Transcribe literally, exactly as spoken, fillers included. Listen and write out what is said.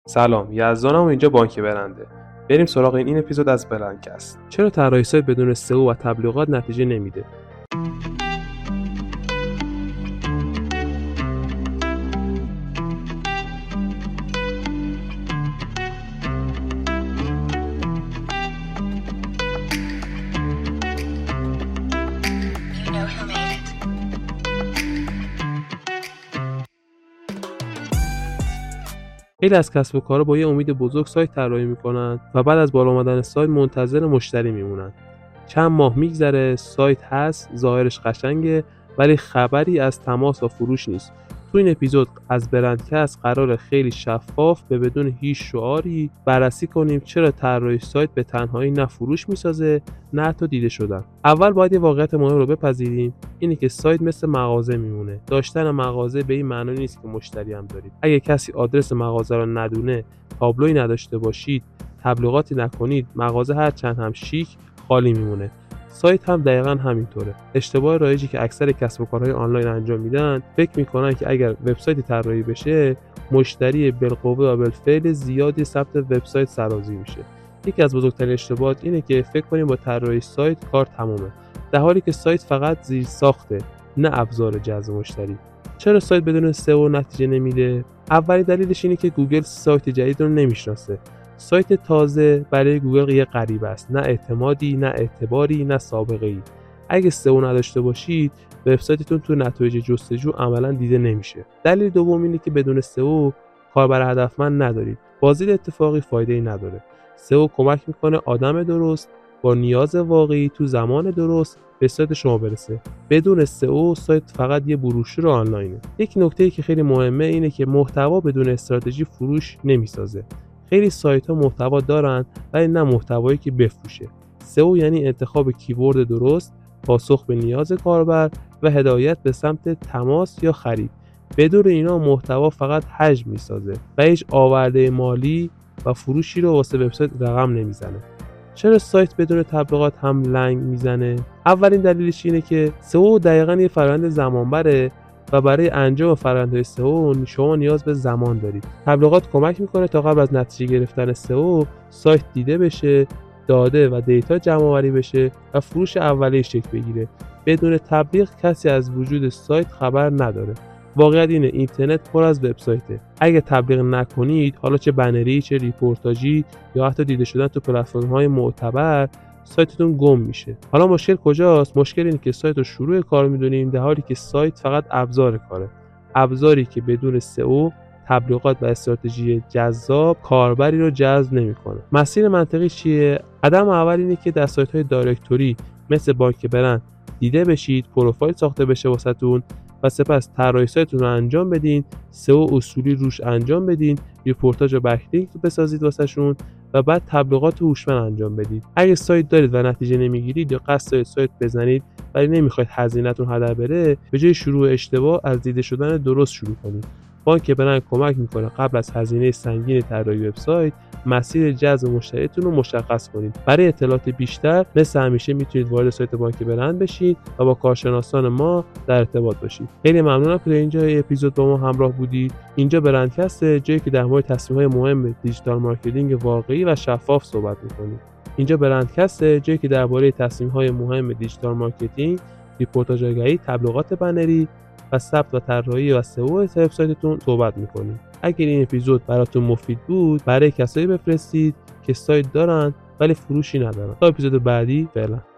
سلام، یزدانم و اینجا بانک برنده. بریم سراغ این اپیزود از برندکست. چرا طراحی سایت بدون سئو و تبلیغات نتیجه نمیده؟ خیلی از کسب و کارها با یه امید بزرگ سایت طراحی میکنن و بعد از بالا اومدن سایت منتظر مشتری میمونن. چند ماه میگذره، سایت هست، ظاهرش قشنگه، ولی خبری از تماس و فروش نیست. تو این اپیزود از برندکست قراره خیلی شفاف به بدون هیچ شعاری بررسی کنیم چرا طراحی سایت به تنهایی نه فروش میسازه نه حتی دیده شدن. اول باید یه واقعیت مهم رو بپذیریم، اینه که سایت مثل مغازه میمونه. داشتن مغازه به این معنی نیست که مشتری هم دارید. اگه کسی آدرس مغازه رو ندونه، تابلویی نداشته باشید، تبلیغاتی نکنید، مغازه هر چند هم شیک خالی میمونه. سایت هم دقیقاً همینطوره. اشتباه رایجی که اکثر کسب و کارهای آنلاین انجام میدن، فکر میکنن که اگر وبسایتی طراحی بشه، مشتری بالقوه و بالفعل زیادی ثبت وبسایت سرازیر میشه. یکی از بزرگترین اشتباهات اینه که فکر کنیم با طراحی سایت کار تمومه، در حالی که سایت فقط زیر ساخته، نه ابزار جذب مشتری. چرا سایت بدون سئو نتیجه نمیده؟ اولین دلیلش اینه که گوگل سایت جدید رو نمیشناسه. سایت تازه برای گوگل یه غریبه است، نه اعتمادی، نه اعتباری، نه سابقه‌ای. اگه سئو نداشته باشید، وبسایتتون تو نتایج جستجو عملاً دیده نمیشه. دلیل دوم اینه که بدون سئو کاربر هدفمند ندارید. بازدید اتفاقی فایده‌ای نداره. سئو کمک میکنه آدم درست با نیاز واقعی تو زمان درست به سایت شما برسه. بدون سئو سایت فقط یه بروشور آنلاینه. یک نکته‌ای که خیلی مهمه اینه که محتوا بدون استراتژی فروش نمیسازه. خیلی سایت‌ها محتوا دارن ولی نه محتوایی که بفروشه. سئو یعنی انتخاب کیورد درست، پاسخ به نیاز کاربر و هدایت به سمت تماس یا خرید. بدون اینا محتوا فقط حجم میسازه و هیچ آورده مالی و فروشی رو واسه وبسایت رقم نمیزنه. چرا سایت بدون تبلیغات هم لنگ میزنه؟ اولین دلیلش اینه که سئو دقیقاً یه فرآیند زمانبره و برای انجام فرآیندهای سئو شما نیاز به زمان دارید. تبلیغات کمک میکنه تا قبل از نتیجه گرفتن سئو سایت دیده بشه، داده و دیتا جمع آوری بشه و فروش اولیه شکل بگیره. بدون تبلیغ کسی از وجود سایت خبر نداره. واقعیت اینه اینترنت پر از وبسایته. اگه تبلیغ نکنید، حالا چه بنری، چه ریپورتاژی یا حتی دیده شدن تو پلتفرم‌های معتبر، سایتتون گم میشه. حالا مشکل کجاست؟ مشکل اینه که سایت رو شروع کار میدونیم در حالی که سایت فقط ابزار کاره. ابزاری که بدون سئو، تبلیغات و استراتژی جذاب کاربری رو جذب نمیکنه. مسیر منطقی چیه؟ قدم اول اینه که در سایت‌های دایرکتوری مثل بانک برند دیده بشید، پروفایل ساخته بشه واسهتون و سپس طراحی سایتتون رو انجام بدین، سئو اصولی روش انجام بدین، ریپورتاژ و بکلینک بسازید واسهشون و بعد تبلیغات هوشمند انجام بدید. اگه سایت دارید و نتیجه نمیگیرید یا قصد دارید سایت بزنید ولی نمیخواید هزینه‌تون هدر بره، به جای شروع اشتباه از دیده شدن درست شروع کنید. بانک برند کمک میکنه قبل از هزینه سنگین طراحی وبسایت مسیر جذب مشتریتون رو مشخص کنید. برای اطلاعات بیشتر مثل همیشه میتونید وارد سایت بانک برند بشید و با کارشناسان ما در ارتباط باشید. خیلی ممنونم که اینجا اپیزود با ما همراه بودید. اینجا برندکست، جایی که در مورد تصمیم‌های مهم دیجیتال مارکتینگ واقعی و شفاف صحبت می‌کنیم. اینجا برندکست، جایی که درباره تصمیم‌های مهم دیجیتال مارکتینگ، ریپورتاژ آگهی، تبلیغات بنری و ثبت و طراحی و سئو وبسایتتون صحبت می‌کنیم. اگر این اپیزود براتون مفید بود، برای کسایی بفرستید که سایت دارن ولی فروشی ندارن. تا اپیزود بعدی، فعلا.